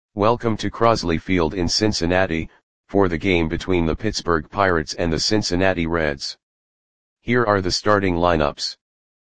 Welcome to Crosley Field in Cincinnati, for the game between the Pittsburgh Pirates and the Cincinnati Reds. Here are the starting lineups.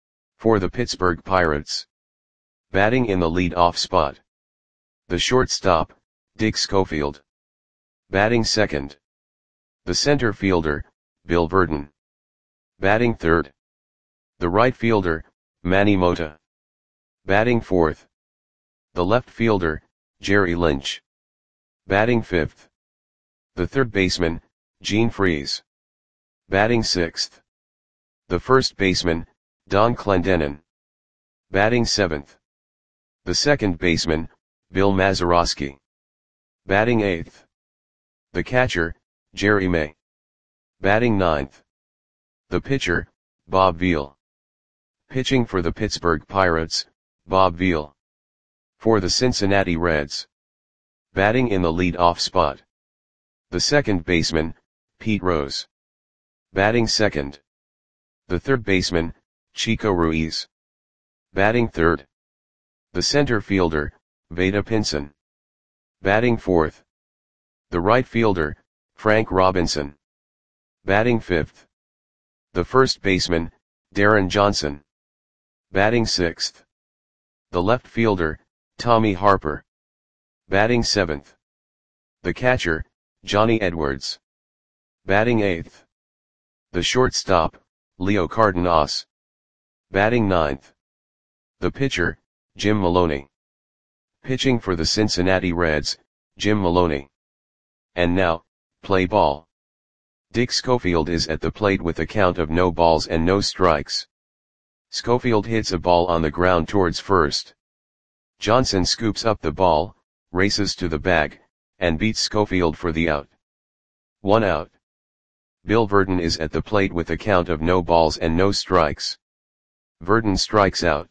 For the Pittsburgh Pirates. Batting in the lead-off spot. The shortstop, Dick Schofield. Batting second. The center fielder, Bill Virdon. Batting third. The right fielder, Manny Mota. Batting fourth. The left fielder, Jerry Lynch. Batting fifth. The third baseman, Gene Freese. Batting sixth. The first baseman, Don Clendenon. Batting seventh. The second baseman, Bill Mazeroski. Batting eighth. The catcher, Jerry May. Batting ninth. The pitcher, Bob Veal. Pitching for the Pittsburgh Pirates, Bob Veal. For the Cincinnati Reds. Batting in the lead-off spot. The second baseman, Pete Rose. Batting second. The third baseman, Chico Ruiz. Batting third. The center fielder, Vada Pinson. Batting fourth. The right fielder, Frank Robinson. Batting fifth. The first baseman, Darren Johnson. Batting sixth. The left fielder, Tommy Harper. Batting seventh. The catcher, Johnny Edwards. Batting eighth. The shortstop, Leo Cardenas. Batting ninth. The pitcher, Jim Maloney. Pitching for the Cincinnati Reds, Jim Maloney. And now, play ball. Dick Schofield is at the plate with a count of no balls and no strikes. Schofield hits a ball on the ground towards first. Johnson scoops up the ball, races to the bag, and beats Schofield for the out. 1 out. Bill Virdon is at the plate with a count of no balls and no strikes. Virdon strikes out.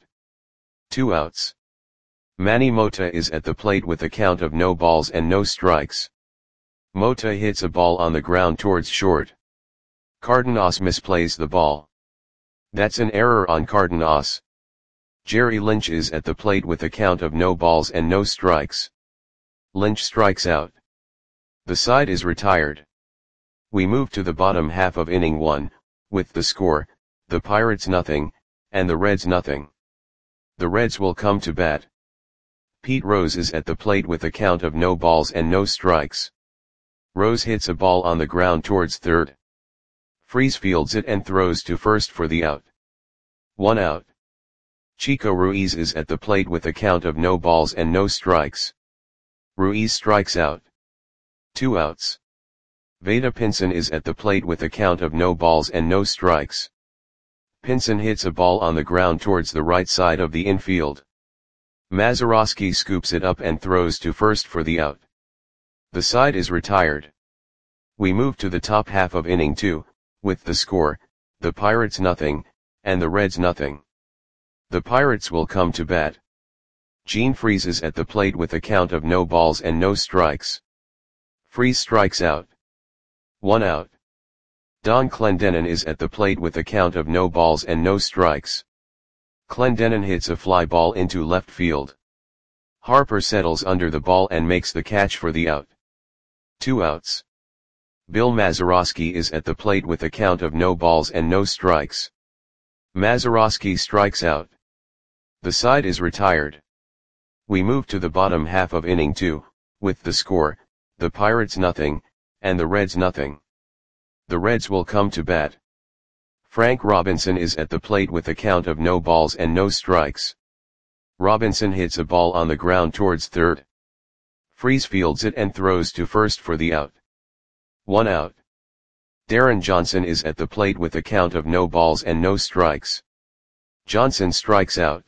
2 outs. Manny Mota is at the plate with a count of no balls and no strikes. Mota hits a ball on the ground towards short. Cardenas misplays the ball. That's an error on Cardenas. Jerry Lynch is at the plate with a count of no balls and no strikes. Lynch strikes out. The side is retired. We move to the bottom half of inning 1, with the score, the Pirates nothing, and the Reds nothing. The Reds will come to bat. Pete Rose is at the plate with a count of no balls and no strikes. Rose hits a ball on the ground towards third. Freese fields it and throws to first for the out. 1 out. Chico Ruiz is at the plate with a count of no balls and no strikes. Ruiz strikes out. 2 outs. Vada Pinson is at the plate with a count of no balls and no strikes. Pinson hits a ball on the ground towards the right side of the infield. Mazeroski scoops it up and throws to first for the out. The side is retired. We move to the top half of inning 2, with the score, the Pirates nothing, and the Reds nothing. The Pirates will come to bat. Gene Freese is at the plate with a count of no balls and no strikes. Freese strikes out. 1 out. Don Clendenon is at the plate with a count of no balls and no strikes. Clendenon hits a fly ball into left field. Harper settles under the ball and makes the catch for the out. 2 outs. Bill Mazeroski is at the plate with a count of no balls and no strikes. Mazeroski strikes out. The side is retired. We move to the bottom half of inning 2, with the score, the Pirates nothing, and the Reds nothing. The Reds will come to bat. Frank Robinson is at the plate with a count of no balls and no strikes. Robinson hits a ball on the ground towards third. Freese fields it and throws to first for the out. 1 out. Darren Johnson is at the plate with a count of no balls and no strikes. Johnson strikes out.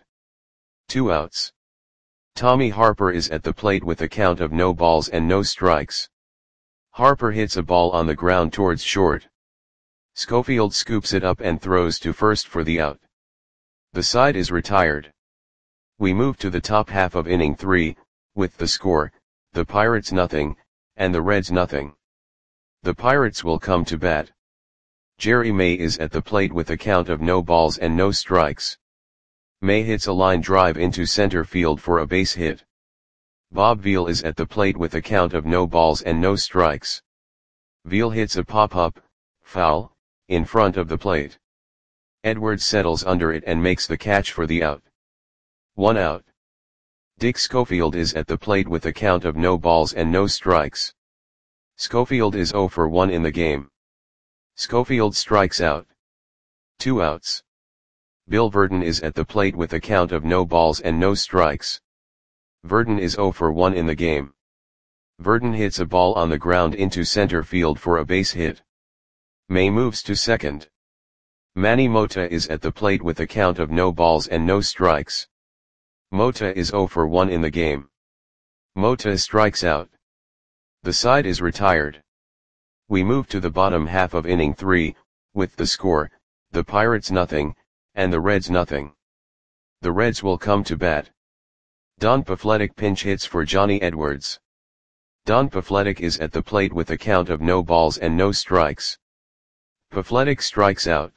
2 outs. Tommy Harper is at the plate with a count of no balls and no strikes. Harper hits a ball on the ground towards short. Schofield scoops it up and throws to first for the out. The side is retired. We move to the top half of inning 3, with the score, the Pirates nothing, and the Reds nothing. The Pirates will come to bat. Jerry May is at the plate with a count of no balls and no strikes. May hits a line drive into center field for a base hit. Bob Veal is at the plate with a count of no balls and no strikes. Veal hits a pop-up, foul, in front of the plate. Edwards settles under it and makes the catch for the out. 1 out. Dick Schofield is at the plate with a count of no balls and no strikes. Schofield is 0 for 1 in the game. Schofield strikes out. 2 outs. Bill Verdon is at the plate with a count of no balls and no strikes. Verdon is 0 for 1 in the game. Verdon hits a ball on the ground into center field for a base hit. May moves to second. Manny Mota is at the plate with a count of no balls and no strikes. Mota is 0 for 1 in the game. Mota strikes out. The side is retired. We move to the bottom half of inning 3, with the score, the Pirates nothing, and the Reds nothing. The Reds will come to bat. Don Pafletic pinch hits for Johnny Edwards. Don Pafletic is at the plate with a count of no balls and no strikes. Pafletic strikes out.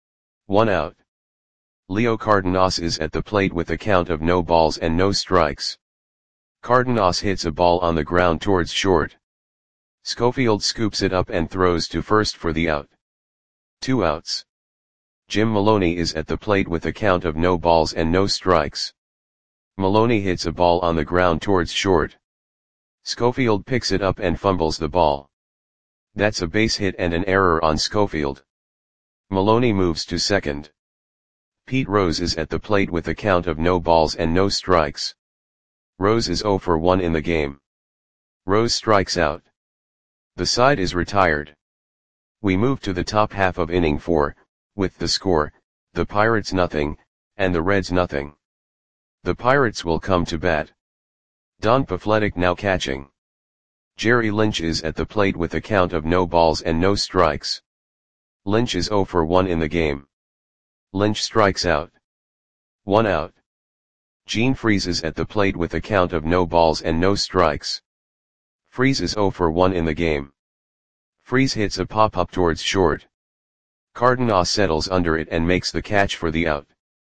1 out. Leo Cardenas is at the plate with a count of no balls and no strikes. Cardenas hits a ball on the ground towards short. Schofield scoops it up and throws to first for the out. 2 outs. Jim Maloney is at the plate with a count of no balls and no strikes. Maloney hits a ball on the ground towards short. Schofield picks it up and fumbles the ball. That's a base hit and an error on Schofield. Maloney moves to second. Pete Rose is at the plate with a count of no balls and no strikes. Rose is 0 for 1 in the game. Rose strikes out. The side is retired. We move to the top half of inning 4, with the score, the Pirates nothing, and the Reds nothing. The Pirates will come to bat. Don Pafletic now catching. Jerry Lynch is at the plate with a count of no balls and no strikes. Lynch is 0 for 1 in the game. Lynch strikes out. 1 out. Gene Freese is at the plate with a count of no balls and no strikes. Freese is 0 for 1 in the game. Freese hits a pop-up towards short. Cardenas settles under it and makes the catch for the out.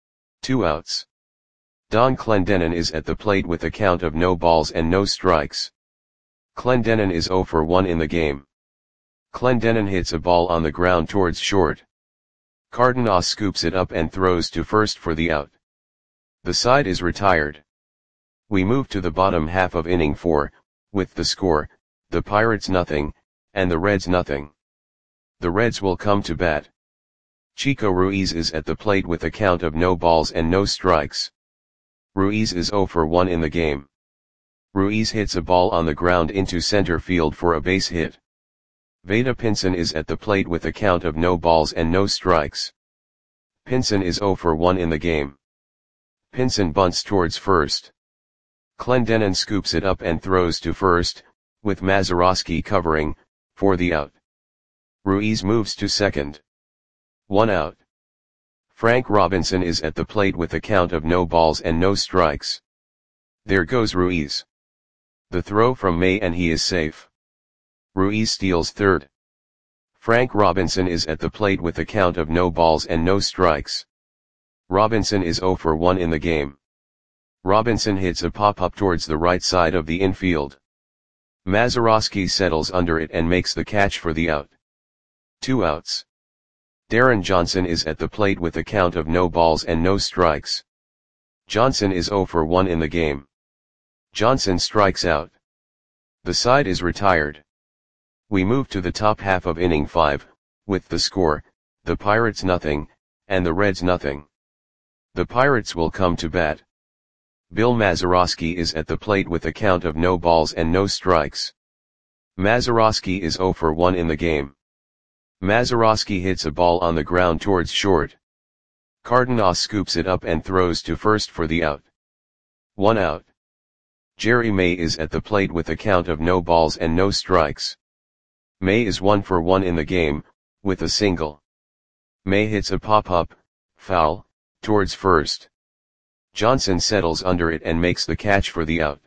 2 outs. Don Clendenon is at the plate with a count of no balls and no strikes. Clendenon is 0 for 1 in the game. Clendenon hits a ball on the ground towards short. Cardenas scoops it up and throws to first for the out. The side is retired. We move to the bottom half of inning 4, with the score, the Pirates nothing, and the Reds nothing. The Reds will come to bat. Chico Ruiz is at the plate with a count of no balls and no strikes. Ruiz is 0 for 1 in the game. Ruiz hits a ball on the ground into center field for a base hit. Vada Pinson is at the plate with a count of no balls and no strikes. Pinson is 0 for 1 in the game. Pinson bunts towards first. Clendenon scoops it up and throws to first, with Mazeroski covering, for the out. Ruiz moves to second. 1 out. Frank Robinson is at the plate with a count of no balls and no strikes. There goes Ruiz. The throw from May and he is safe. Ruiz steals third. Frank Robinson is at the plate with a count of no balls and no strikes. Robinson is 0 for 1 in the game. Robinson hits a pop-up towards the right side of the infield. Mazeroski settles under it and makes the catch for the out. 2 outs. Darren Johnson is at the plate with a count of no balls and no strikes. Johnson is 0 for 1 in the game. Johnson strikes out. The side is retired. We move to the top half of inning 5, with the score, the Pirates nothing, and the Reds nothing. The Pirates will come to bat. Bill Mazeroski is at the plate with a count of no balls and no strikes. Mazeroski is 0 for 1 in the game. Mazeroski hits a ball on the ground towards short. Cardenas scoops it up and throws to first for the out. 1 out. Jerry May is at the plate with a count of no balls and no strikes. May is 1 for 1 in the game, with a single. May hits a pop-up, foul, towards first. Johnson settles under it and makes the catch for the out.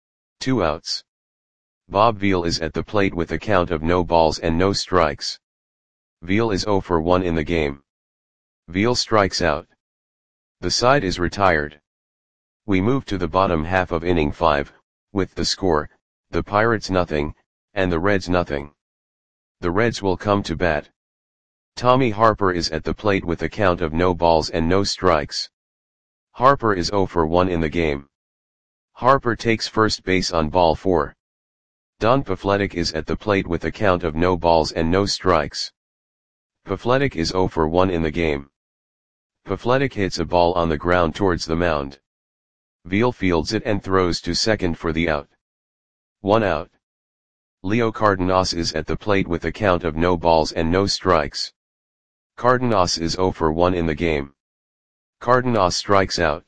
2 outs. Bob Veal is at the plate with a count of no balls and no strikes. Veal is 0 for 1 in the game. Veal strikes out. The side is retired. We move to the bottom half of inning 5, with the score, the Pirates nothing, and the Reds nothing. The Reds will come to bat. Tommy Harper is at the plate with a count of no balls and no strikes. Harper is 0 for 1 in the game. Harper takes first base on ball 4. Don Pafletic is at the plate with a count of no balls and no strikes. Pafletic is 0 for 1 in the game. Pafletic hits a ball on the ground towards the mound. Veal fields it and throws to second for the out. 1 out. Leo Cardenas is at the plate with a count of no balls and no strikes. Cardenas is 0 for 1 in the game. Cardenas strikes out.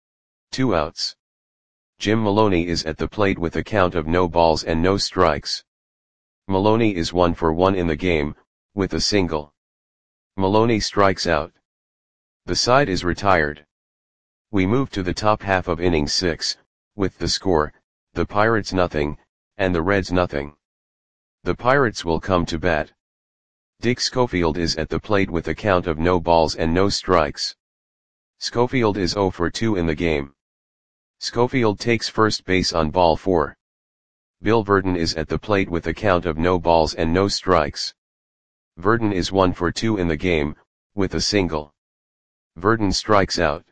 2 outs. Jim Maloney is at the plate with a count of no balls and no strikes. Maloney is 1 for 1 in the game, with a single. Maloney strikes out. The side is retired. We move to the top half of inning 6, with the score, the Pirates nothing, and the Reds nothing. The Pirates will come to bat. Dick Schofield is at the plate with a count of no balls and no strikes. Schofield is 0 for 2 in the game. Schofield takes first base on ball 4. Bill Verdon is at the plate with a count of no balls and no strikes. Verdon is 1 for 2 in the game, with a single. Verdon strikes out.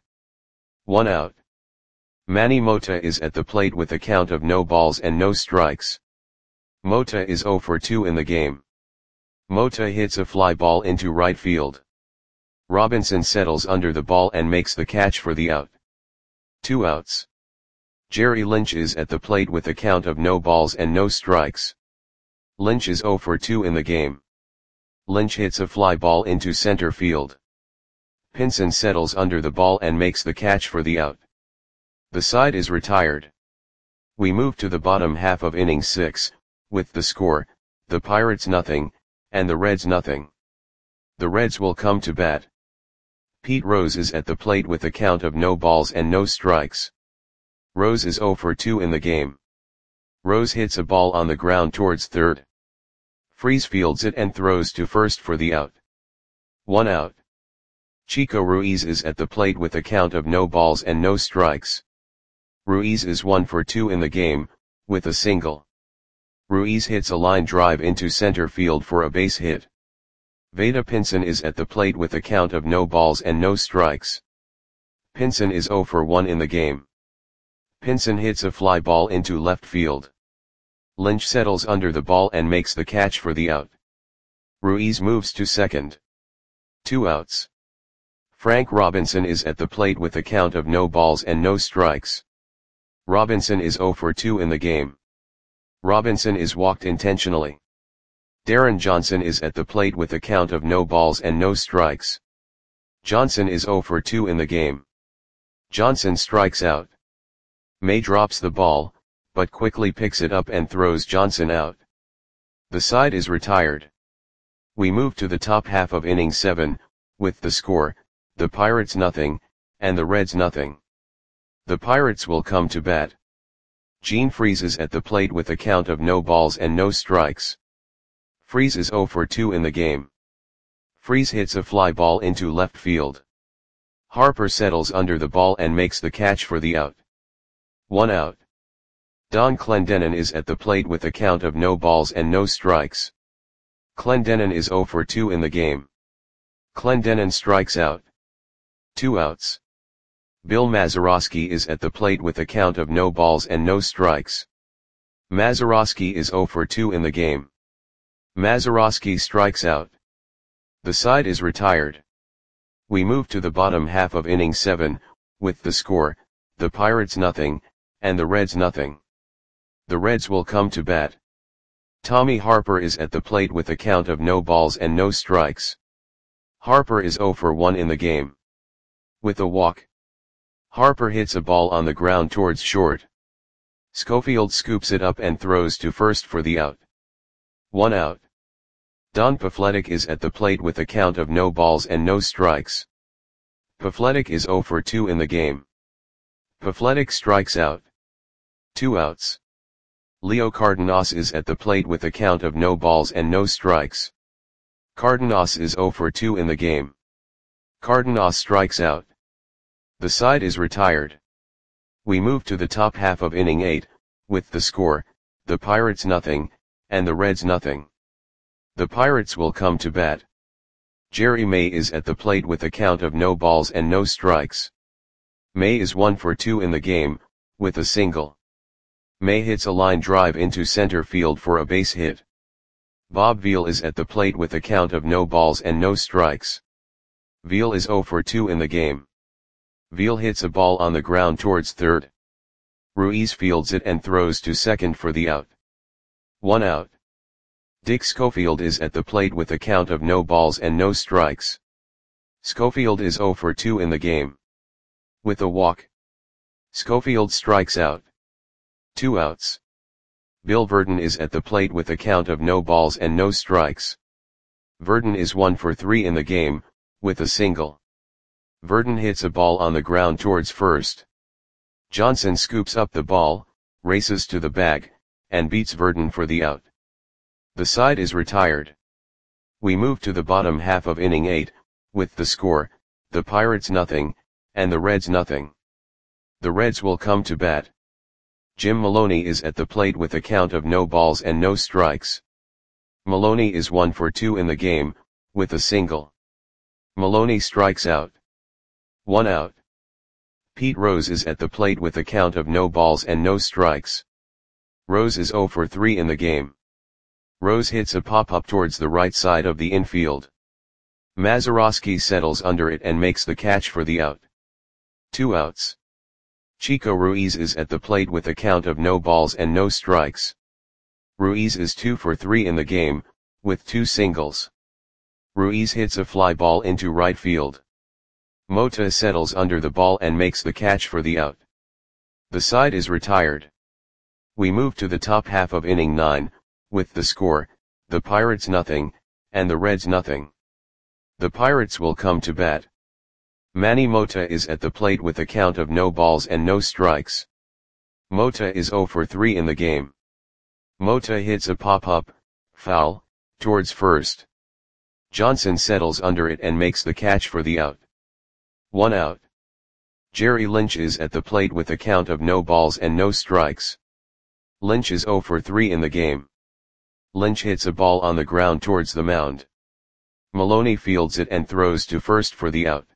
1 out. Manny Mota is at the plate with a count of no balls and no strikes. Mota is 0 for 2 in the game. Mota hits a fly ball into right field. Robinson settles under the ball and makes the catch for the out. 2 outs. Jerry Lynch is at the plate with a count of no balls and no strikes. Lynch is 0 for 2 in the game. Lynch hits a fly ball into center field. Pinson settles under the ball and makes the catch for the out. The side is retired. We move to the bottom half of inning 6, with the score, the Pirates nothing, and the Reds nothing. The Reds will come to bat. Pete Rose is at the plate with a count of no balls and no strikes. Rose is 0 for 2 in the game. Rose hits a ball on the ground towards third. Freese fields it and throws to first for the out. 1 out. Chico Ruiz is at the plate with a count of no balls and no strikes. Ruiz is 1 for 2 in the game, with a single. Ruiz hits a line drive into center field for a base hit. Vada Pinson is at the plate with a count of no balls and no strikes. Pinson is 0 for 1 in the game. Pinson hits a fly ball into left field. Lynch settles under the ball and makes the catch for the out. Ruiz moves to second. 2 outs. Frank Robinson is at the plate with a count of no balls and no strikes. Robinson is 0 for 2 in the game. Robinson is walked intentionally. Darren Johnson is at the plate with a count of no balls and no strikes. Johnson is 0 for 2 in the game. Johnson strikes out. May drops the ball, but quickly picks it up and throws Johnson out. The side is retired. We move to the top half of inning 7, with the score, the Pirates nothing, and the Reds nothing. The Pirates will come to bat. Gene Freese is at the plate with a count of no balls and no strikes. Freese is 0 for 2 in the game. Freese hits a fly ball into left field. Harper settles under the ball and makes the catch for the out. 1 out. Don Clendenon is at the plate with a count of no balls and no strikes. Clendenon is 0 for 2 in the game. Clendenon strikes out. 2 outs. Bill Mazeroski is at the plate with a count of no balls and no strikes. Mazeroski is 0 for 2 in the game. Mazeroski strikes out. The side is retired. We move to the bottom half of inning 7, with the score, the Pirates nothing, and the Reds nothing. The Reds will come to bat. Tommy Harper is at the plate with a count of no balls and no strikes. Harper is 0 for 1 in the game. With a walk. Harper hits a ball on the ground towards short. Schofield scoops it up and throws to first for the out. 1 out. Don Pafletic is at the plate with a count of no balls and no strikes. Pafletic is 0 for 2 in the game. Pafletic strikes out. 2 outs. Leo Cardenas is at the plate with a count of no balls and no strikes. Cardenas is 0 for 2 in the game. Cardenas strikes out. The side is retired. We move to the top half of inning 8, with the score, the Pirates nothing, and the Reds nothing. The Pirates will come to bat. Jerry May is at the plate with a count of no balls and no strikes. May is 1 for 2 in the game, with a single. May hits a line drive into center field for a base hit. Bob Veal is at the plate with a count of no balls and no strikes. Veal is 0 for 2 in the game. Veal hits a ball on the ground towards third. Ruiz fields it and throws to second for the out. 1 out. Dick Schofield is at the plate with a count of no balls and no strikes. Schofield is 0 for 2 in the game. With a walk. Schofield strikes out. 2 outs. Bill Verdon is at the plate with a count of no balls and no strikes. Verdon is 1 for 3 in the game, with a single. Verdon hits a ball on the ground towards first. Johnson scoops up the ball, races to the bag, and beats Verdon for the out. The side is retired. We move to the bottom half of inning 8, with the score, the Pirates nothing, and the Reds nothing. The Reds will come to bat. Jim Maloney is at the plate with a count of no balls and no strikes. Maloney is 1 for 2 in the game, with a single. Maloney strikes out. 1 out. Pete Rose is at the plate with a count of no balls and no strikes. Rose is 0 for 3 in the game. Rose hits a pop-up towards the right side of the infield. Mazeroski settles under it and makes the catch for the out. 2 outs. Chico Ruiz is at the plate with a count of no balls and no strikes. Ruiz is 2 for 3 in the game, with 2 singles. Ruiz hits a fly ball into right field. Mota settles under the ball and makes the catch for the out. The side is retired. We move to the top half of inning 9, with the score, the Pirates nothing, and the Reds nothing. The Pirates will come to bat. Manny Mota is at the plate with a count of no balls and no strikes. Mota is 0 for 3 in the game. Mota hits a pop-up, foul, towards first. Johnson settles under it and makes the catch for the out. 1 out. Jerry Lynch is at the plate with a count of no balls and no strikes. Lynch is 0 for 3 in the game. Lynch hits a ball on the ground towards the mound. Maloney fields it and throws to first for the out.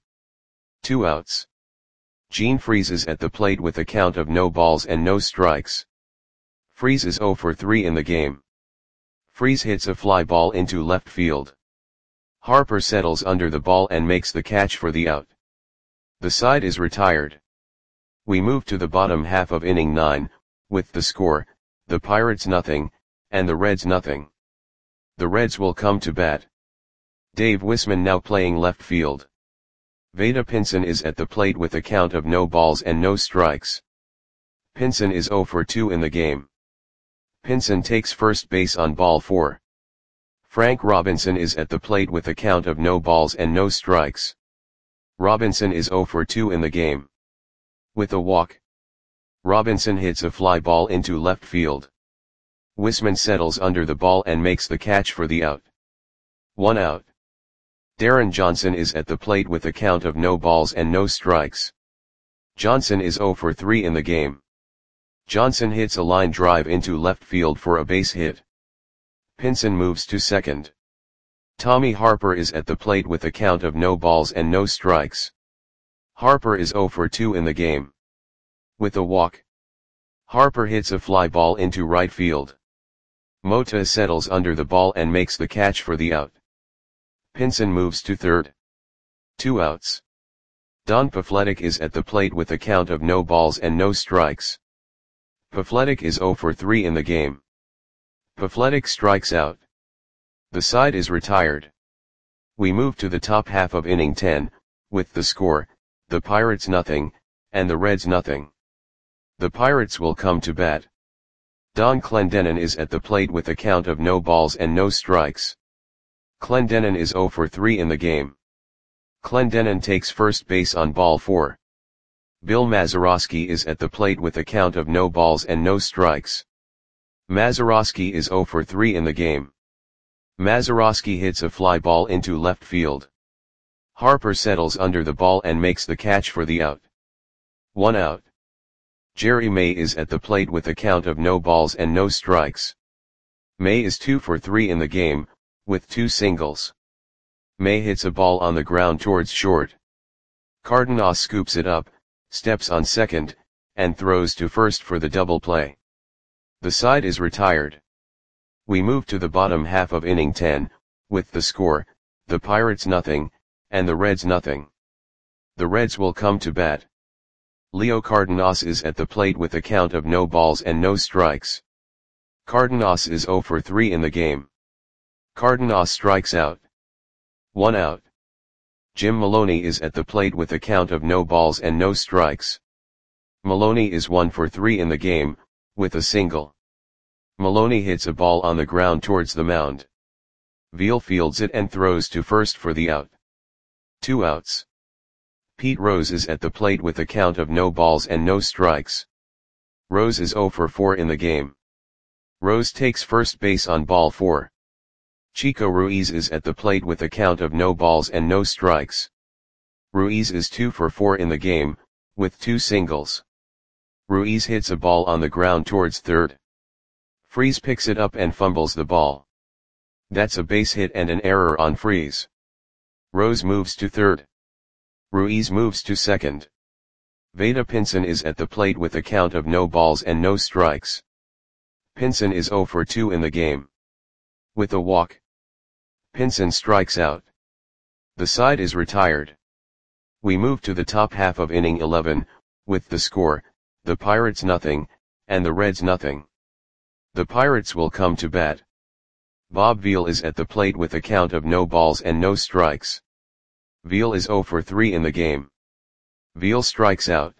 2 outs. Gene Freese is at the plate with a count of no balls and no strikes. Freese is 0 for 3 in the game. Freese hits a fly ball into left field. Harper settles under the ball and makes the catch for the out. The side is retired. We move to the bottom half of inning 9, with the score, the Pirates nothing, and the Reds nothing. The Reds will come to bat. Dave Wisman now playing left field. Vada Pinson is at the plate with a count of no balls and no strikes. Pinson is 0 for 2 in the game. Pinson takes first base on ball 4. Frank Robinson is at the plate with a count of no balls and no strikes. Robinson is 0 for 2 in the game. With a walk. Robinson hits a fly ball into left field. Wisman settles under the ball and makes the catch for the out. 1 out. Darren Johnson is at the plate with a count of no balls and no strikes. Johnson is 0 for 3 in the game. Johnson hits a line drive into left field for a base hit. Pinson moves to second. Tommy Harper is at the plate with a count of no balls and no strikes. Harper is 0 for 2 in the game. With a walk. Harper hits a fly ball into right field. Mota settles under the ball and makes the catch for the out. Pinson moves to third. 2 outs. Don Pafletic is at the plate with a count of no balls and no strikes. Pafletic is 0 for 3 in the game. Pafletic strikes out. The side is retired. We move to the top half of inning 10, with the score, the Pirates nothing, and the Reds nothing. The Pirates will come to bat. Don Clendenin is at the plate with a count of no balls and no strikes. Clendenin is 0 for 3 in the game. Clendenin takes first base on ball 4. Bill Mazeroski is at the plate with a count of no balls and no strikes. Mazeroski is 0 for 3 in the game. Mazeroski hits a fly ball into left field. Harper settles under the ball and makes the catch for the out. 1 out. Jerry May is at the plate with a count of no balls and no strikes. May is 2 for 3 in the game, with 2 singles. May hits a ball on the ground towards short. Cardenas scoops it up, steps on second, and throws to first for the double play. The side is retired. We move to the bottom half of inning 10, with the score, the Pirates nothing, and the Reds nothing. The Reds will come to bat. Leo Cardenas is at the plate with a count of no balls and no strikes. Cardenas is 0 for 3 in the game. Cardenas strikes out. 1 out. Jim Maloney is at the plate with a count of no balls and no strikes. Maloney is 1 for 3 in the game, with a single. Maloney hits a ball on the ground towards the mound. Veal fields it and throws to first for the out. 2 outs. Pete Rose is at the plate with a count of no balls and no strikes. Rose is 0 for 4 in the game. Rose takes first base on ball 4. Chico Ruiz is at the plate with a count of no balls and no strikes. Ruiz is 2 for 4 in the game, with 2 singles. Ruiz hits a ball on the ground towards third. Freese picks it up and fumbles the ball. That's a base hit and an error on Freese. Rose moves to third. Ruiz moves to second. Vada Pinson is at the plate with a count of no balls and no strikes. Pinson is 0 for 2 in the game. With a walk, Pinson strikes out. The side is retired. We move to the top half of inning 11, with the score, the Pirates nothing, and the Reds nothing. The Pirates will come to bat. Bob Veal is at the plate with a count of no balls and no strikes. Veal is 0 for 3 in the game. Veal strikes out.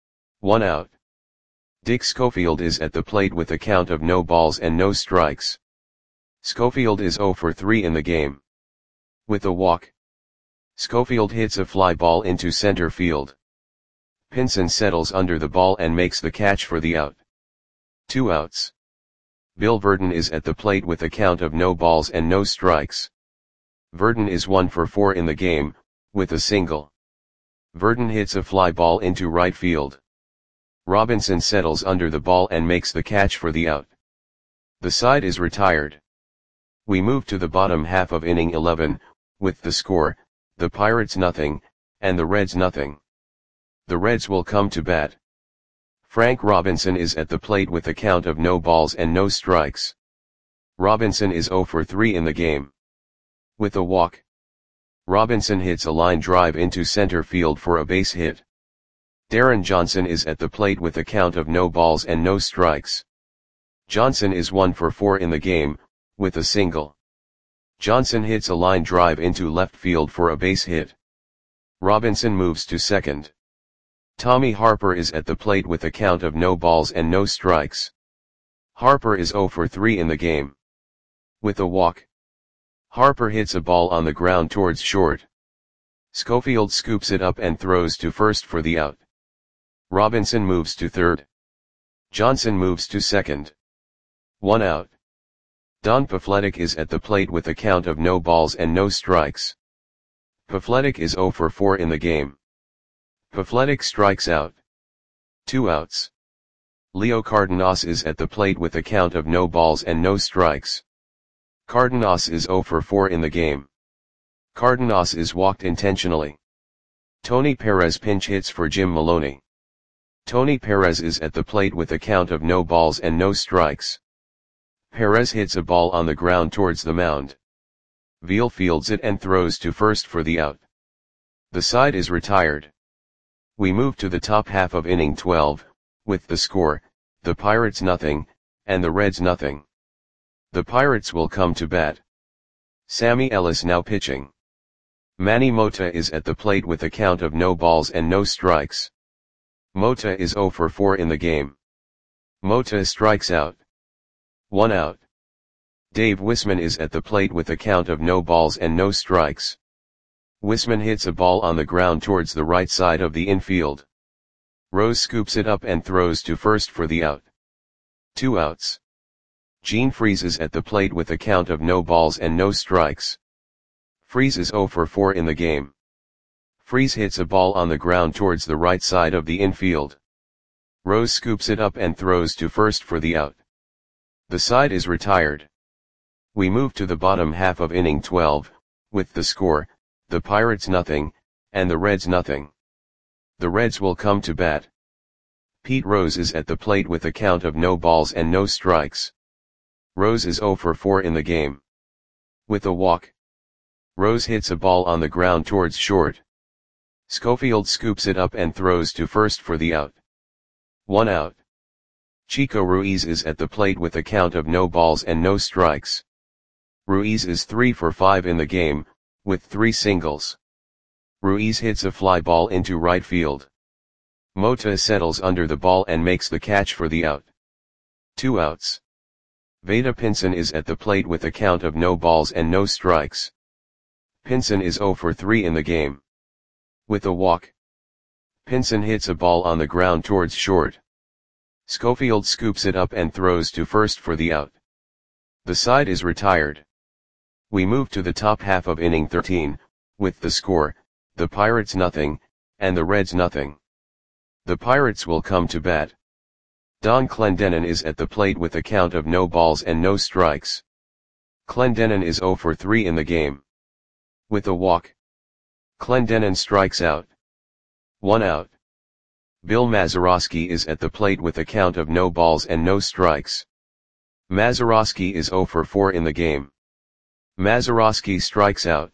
1 out. Dick Schofield is at the plate with a count of no balls and no strikes. Schofield is 0 for 3 in the game. With a walk, Schofield hits a fly ball into center field. Pinson settles under the ball and makes the catch for the out. 2 outs. Bill Verdon is at the plate with a count of no balls and no strikes. Verdon is 1 for 4 in the game, with a single. Verdon hits a fly ball into right field. Robinson settles under the ball and makes the catch for the out. The side is retired. We move to the bottom half of inning 11, with the score, the Pirates nothing, and the Reds nothing. The Reds will come to bat. Frank Robinson is at the plate with a count of no balls and no strikes. Robinson is 0 for 3 in the game. With a walk, Robinson hits a line drive into center field for a base hit. Darren Johnson is at the plate with a count of no balls and no strikes. Johnson is 1 for 4 in the game, with a single. Johnson hits a line drive into left field for a base hit. Robinson moves to second. Tommy Harper is at the plate with a count of no balls and no strikes. Harper is 0 for 3 in the game. With a walk, Harper hits a ball on the ground towards short. Schofield scoops it up and throws to first for the out. Robinson moves to third. Johnson moves to second. 1 out. Don Pafletic is at the plate with a count of no balls and no strikes. Pafletic is 0 for 4 in the game. Pafletic strikes out. 2 outs. Leo Cardenas is at the plate with a count of no balls and no strikes. Cardenas is 0 for 4 in the game. Cardenas is walked intentionally. Tony Perez pinch hits for Jim Maloney. Tony Perez is at the plate with a count of no balls and no strikes. Perez hits a ball on the ground towards the mound. Veal fields it and throws to first for the out. The side is retired. We move to the top half of inning 12, with the score, the Pirates nothing, and the Reds nothing. The Pirates will come to bat. Sammy Ellis now pitching. Manny Mota is at the plate with a count of no balls and no strikes. Mota is 0 for 4 in the game. Mota strikes out. 1 out. Dave Wisman is at the plate with a count of no balls and no strikes. Wisman hits a ball on the ground towards the right side of the infield. Rose scoops it up and throws to first for the out. 2 outs. Gene Freese is at the plate with a count of no balls and no strikes. Freese is 0 for 4 in the game. Freese hits a ball on the ground towards the right side of the infield. Rose scoops it up and throws to first for the out. The side is retired. We move to the bottom half of inning 12, with the score, the Pirates nothing, and the Reds nothing. The Reds will come to bat. Pete Rose is at the plate with a count of no balls and no strikes. Rose is 0 for 4 in the game. With a walk. Rose hits a ball on the ground towards short. Schofield scoops it up and throws to first for the out. 1 out. Chico Ruiz is at the plate with a count of no balls and no strikes. Ruiz is 3 for 5 in the game, with 3 singles. Ruiz hits a fly ball into right field. Mota settles under the ball and makes the catch for the out. 2 outs. Vada Pinson is at the plate with a count of no balls and no strikes. Pinson is 0 for 3 in the game. With a walk. Pinson hits a ball on the ground towards short. Schofield scoops it up and throws to first for the out. The side is retired. We move to the top half of inning 13, with the score, the Pirates nothing, and the Reds nothing. The Pirates will come to bat. Don Clendenon is at the plate with a count of no balls and no strikes. Clendenon is 0 for 3 in the game. With a walk. Clendenon strikes out. 1 out. Bill Mazeroski is at the plate with a count of no balls and no strikes. Mazeroski is 0 for 4 in the game. Mazeroski strikes out.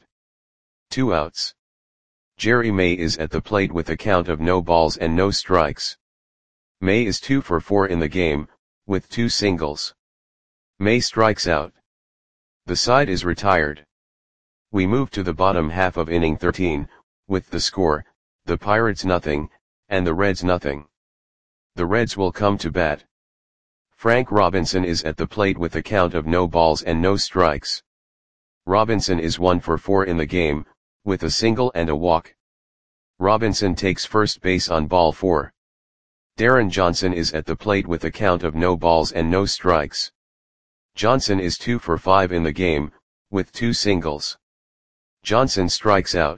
2 outs. Jerry May is at the plate with a count of no balls and no strikes. May is 2 for 4 in the game, with 2 singles. May strikes out. The side is retired. We move to the bottom half of inning 13, with the score, the Pirates nothing, and the Reds nothing. The Reds will come to bat. Frank Robinson is at the plate with a count of no balls and no strikes. Robinson is 1 for 4 in the game, with a single and a walk. Robinson takes first base on ball 4. Darren Johnson is at the plate with a count of no balls and no strikes. Johnson is 2 for 5 in the game, with 2 singles. Johnson strikes out.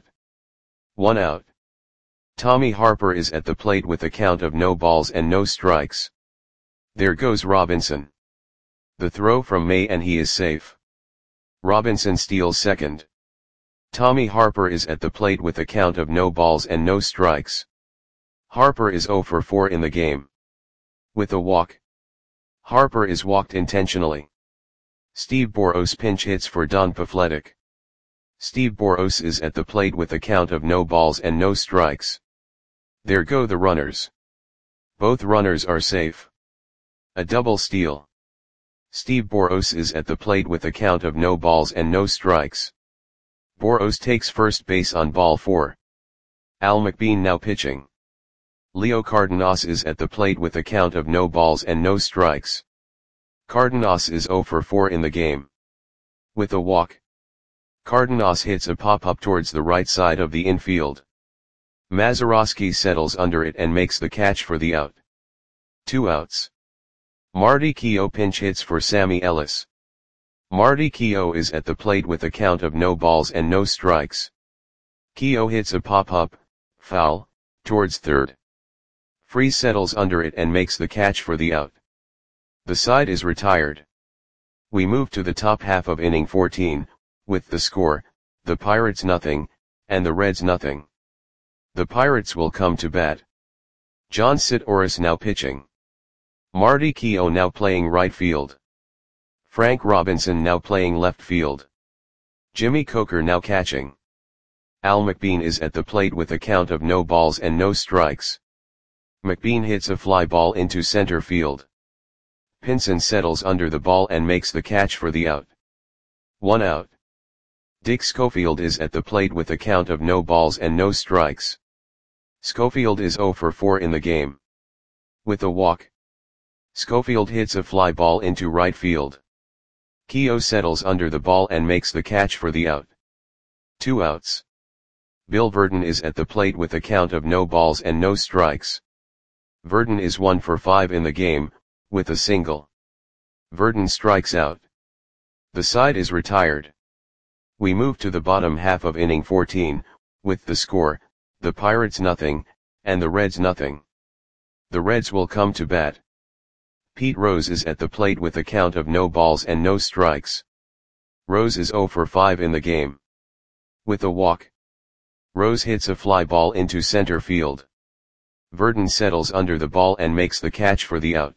1 out. Tommy Harper is at the plate with a count of no balls and no strikes. There goes Robinson. The throw from May and he is safe. Robinson steals second. Tommy Harper is at the plate with a count of no balls and no strikes. Harper is 0 for 4 in the game. With a walk. Harper is walked intentionally. Steve Boros pinch hits for Don Pafletic. Steve Boros is at the plate with a count of no balls and no strikes. There go the runners. Both runners are safe. A double steal. Steve Boros is at the plate with a count of no balls and no strikes. Boros takes first base on ball 4. Al McBean now pitching. Leo Cardenas is at the plate with a count of no balls and no strikes. Cardenas is 0 for 4 in the game. With a walk. Cardenas hits a pop-up towards the right side of the infield. Mazeroski settles under it and makes the catch for the out. 2 outs. Marty Keough pinch hits for Sammy Ellis. Marty Keough is at the plate with a count of no balls and no strikes. Keough hits a pop-up, foul, towards third. Freese settles under it and makes the catch for the out. The side is retired. We move to the top half of inning 14, with the score, the Pirates nothing, and the Reds nothing. The Pirates will come to bat. John Sitouris now pitching. Marty Keough now playing right field. Frank Robinson now playing left field. Jimmy Coker now catching. Al McBean is at the plate with a count of no balls and no strikes. McBean hits a fly ball into center field. Pinson settles under the ball and makes the catch for the out. 1 out. Dick Schofield is at the plate with a count of no balls and no strikes. Schofield is 0 for 4 in the game. With a walk. Schofield hits a fly ball into right field. Keough settles under the ball and makes the catch for the out. 2 outs. Bill Verdon is at the plate with a count of no balls and no strikes. Verdon is 1 for 5 in the game, with a single. Verdon strikes out. The side is retired. We move to the bottom half of inning 14, with the score, the Pirates nothing, and the Reds nothing. The Reds will come to bat. Pete Rose is at the plate with a count of no balls and no strikes. Rose is 0 for 5 in the game. With a walk, Rose hits a fly ball into center field. Verdon settles under the ball and makes the catch for the out.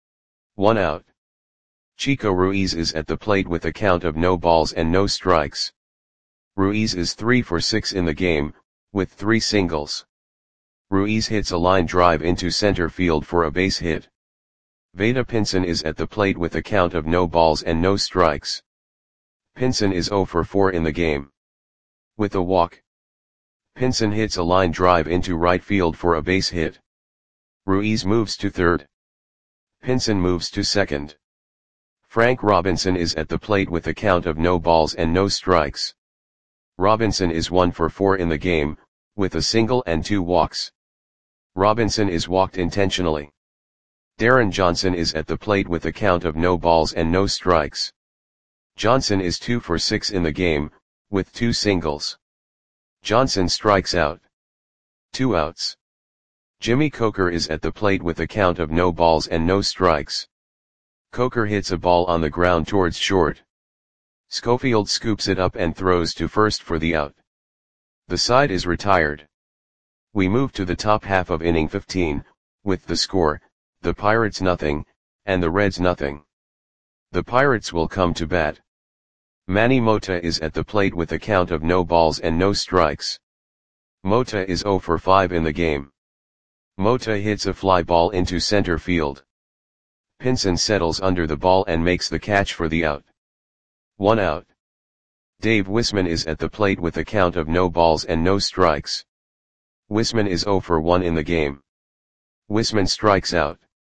1 out. Chico Ruiz is at the plate with a count of no balls and no strikes. Ruiz is 3 for 6 in the game, with 3 singles. Ruiz hits a line drive into center field for a base hit. Vada Pinson is at the plate with a count of no balls and no strikes. Pinson is 0 for 4 in the game. With a walk, Pinson hits a line drive into right field for a base hit. Ruiz moves to third. Pinson moves to second. Frank Robinson is at the plate with a count of no balls and no strikes. Robinson is 1 for 4 in the game, with a single and 2 walks. Robinson is walked intentionally. Darren Johnson is at the plate with a count of no balls and no strikes. Johnson is 2 for 6 in the game, with 2 singles. Johnson strikes out. 2 outs. Jimmy Coker is at the plate with a count of no balls and no strikes. Coker hits a ball on the ground towards short. Schofield scoops it up and throws to first for the out. The side is retired. We move to the top half of inning 15, with the score, the Pirates nothing, and the Reds nothing. The Pirates will come to bat. Manny Mota is at the plate with a count of no balls and no strikes. Mota is 0 for 5 in the game. Mota hits a fly ball into center field. Pinson settles under the ball and makes the catch for the out. 1 out. Dave Wisman is at the plate with a count of no balls and no strikes. Wisman is 0 for 1 in the game. Wisman strikes out.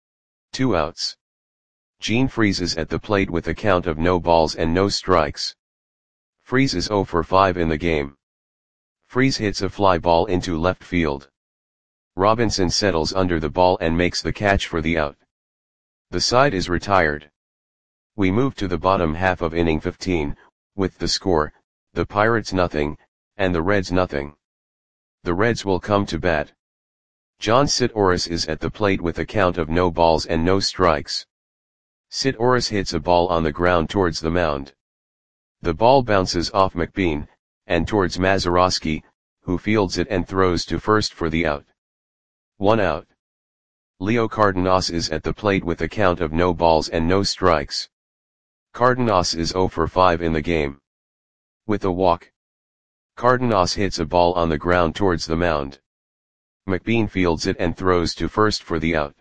2 outs. Gene Freese is at the plate with a count of no balls and no strikes. Freese is 0 for 5 in the game. Freese hits a fly ball into left field. Robinson settles under the ball and makes the catch for the out. The side is retired. We move to the bottom half of inning 15, with the score, the Pirates nothing, and the Reds nothing. The Reds will come to bat. John Sitouris is at the plate with a count of no balls and no strikes. Sitouris hits a ball on the ground towards the mound. The ball bounces off McBean, and towards Mazeroski, who fields it and throws to first for the out. 1 out. Leo Cardenas is at the plate with a count of no balls and no strikes. Cardenas is 0 for 5 in the game. With a walk, Cardenas hits a ball on the ground towards the mound. McBean fields it and throws to first for the out.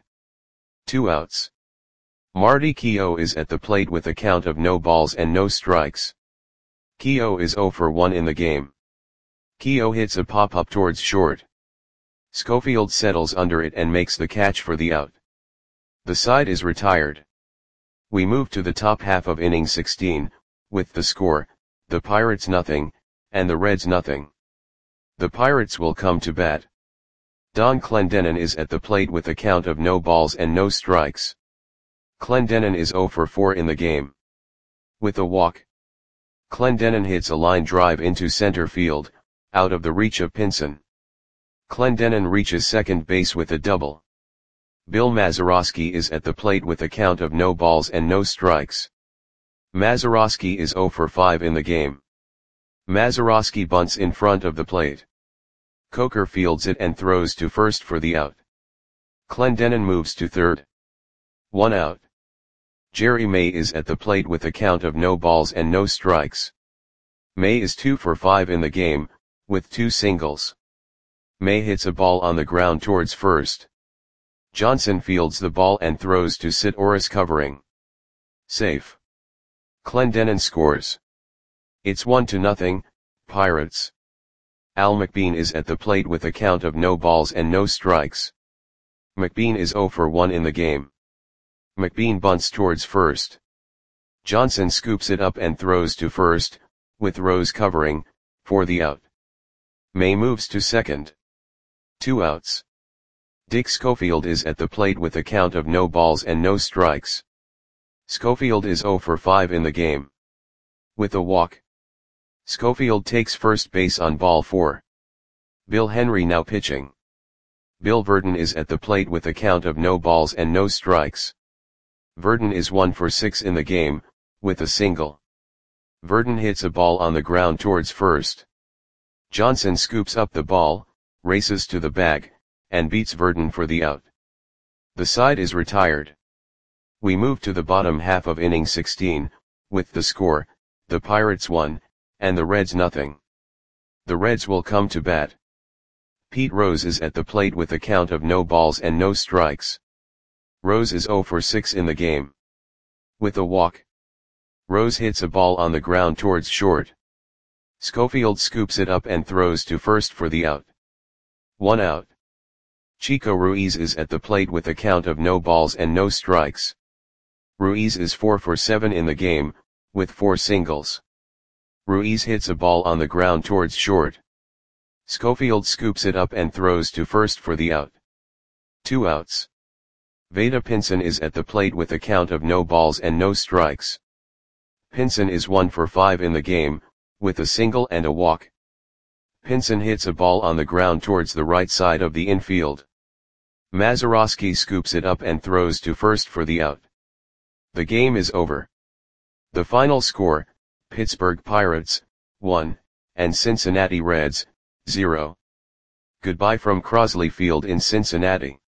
2 outs. Marty Keough is at the plate with a count of no balls and no strikes. Keough is 0 for 1 in the game. Keough hits a pop-up towards short. Schofield settles under it and makes the catch for the out. The side is retired. We move to the top half of inning 16, with the score, the Pirates nothing, and the Reds nothing. The Pirates will come to bat. Don Clendenon is at the plate with a count of no balls and no strikes. Clendenon is 0 for 4 in the game. With a walk, Clendenon hits a line drive into center field, out of the reach of Pinson. Clendenon reaches second base with a double. Bill Mazeroski is at the plate with a count of no balls and no strikes. Mazeroski is 0 for 5 in the game. Mazeroski bunts in front of the plate. Coker fields it and throws to first for the out. Clendenon moves to third. 1 out. Jerry May is at the plate with a count of no balls and no strikes. May is 2 for 5 in the game, with 2 singles. May hits a ball on the ground towards first. Johnson fields the ball and throws to Sitouris covering. Safe. Clendenon scores. It's 1-0, Pirates. Al McBean is at the plate with a count of no balls and no strikes. McBean is 0 for 1 in the game. McBean bunts towards first. Johnson scoops it up and throws to first, with Rose covering, for the out. May moves to second. 2 outs. Dick Schofield is at the plate with a count of no balls and no strikes. Schofield is 0 for 5 in the game. With a walk, Schofield takes first base on ball 4. Bill Henry now pitching. Bill Verdon is at the plate with a count of no balls and no strikes. Verdon is 1 for 6 in the game, with a single. Verdon hits a ball on the ground towards first. Johnson scoops up the ball, races to the bag, and beats Verdon for the out. The side is retired. We move to the bottom half of inning 16, with the score, the Pirates 1, and the Reds nothing. The Reds will come to bat. Pete Rose is at the plate with a count of no balls and no strikes. Rose is 0 for 6 in the game. With a walk. Rose hits a ball on the ground towards short. Schofield scoops it up and throws to first for the out. 1 out. Chico Ruiz is at the plate with a count of no balls and no strikes. Ruiz is 4 for 7 in the game, with 4 singles. Ruiz hits a ball on the ground towards short. Schofield scoops it up and throws to first for the out. 2 outs. Vada Pinson is at the plate with a count of no balls and no strikes. Pinson is 1 for 5 in the game, with a single and a walk. Pinson hits a ball on the ground towards the right side of the infield. Mazeroski scoops it up and throws to first for the out. The game is over. The final score, Pittsburgh Pirates, 1, and Cincinnati Reds, 0. Goodbye from Crosley Field in Cincinnati.